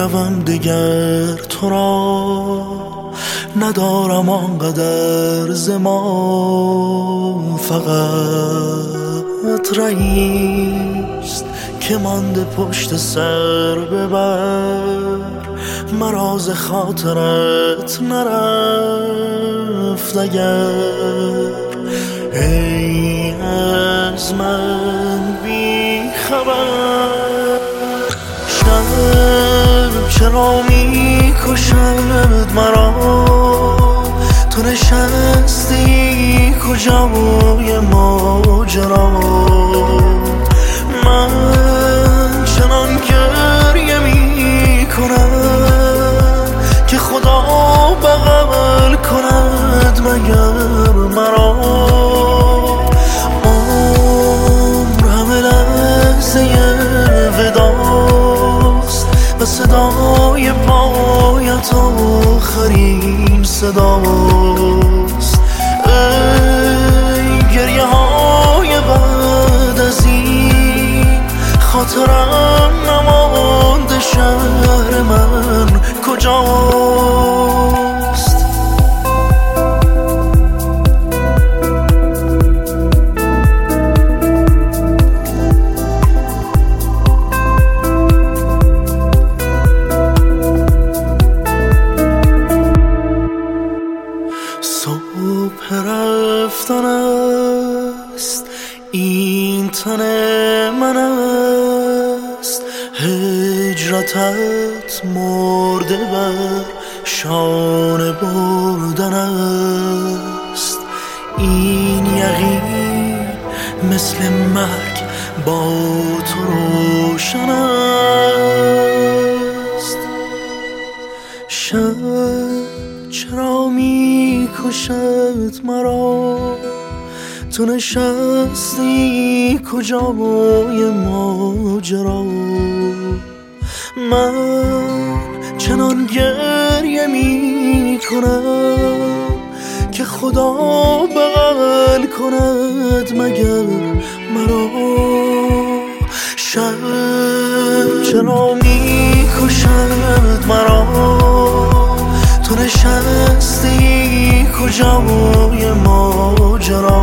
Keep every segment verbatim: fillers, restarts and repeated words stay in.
روم دیگر تو را، ندارم آنقدر زمان، فقط رئیست که مانده پشت سر ببر، مراز خاطرت نرفت اگر. ای از من بی خبر، شب چرا می کشد مرا، تو نشستی کجای ماجرا، من چنان گریه می کنم که خدا بغل کند مگر مرا. عمر همه لحظه وداست و صدای پایت آخرین صداست. ای گریه های بعد از این، خاطرم نمانده شهر من کجاست. صبح رفتن است، این تن من است، هجرتت مرده بر شانه بردن است. این یقین مثل مرگ با تو روشن است. شب چرا می کشد مرا، تو نشستی کجای ماجرا، من چنان گریه می کنم که خدا بغل کند مگر مرا. شب چرا می کشد مرا، تو نشستی کجای ماجرا،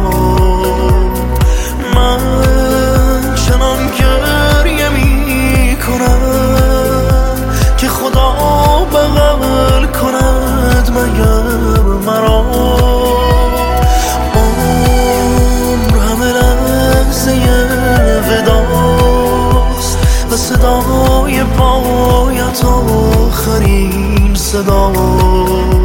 من چنان گریه می کنم که خدا بغل کند مگر مرا. عمر همه لحظه وداست و صدای پایت آخرین صداست.